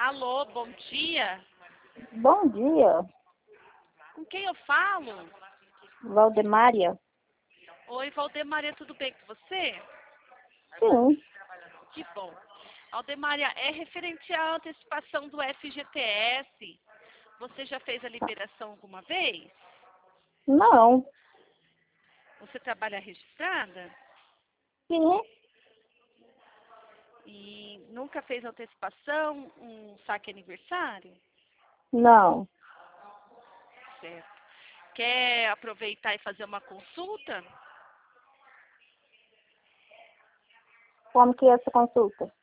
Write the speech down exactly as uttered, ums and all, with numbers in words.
Alô, bom dia. Bom dia, Com quem eu falo? Valdemária. Oi, Valdemaria, tudo bem com você? Sim, Que bom. Valdemaria, é referente à antecipação do F G T S. Você já fez a liberação alguma vez? não, Você trabalha registrada? sim, E nunca fez antecipação, um saque aniversário? não. Certo. Quer aproveitar e fazer uma consulta? Como que é essa consulta?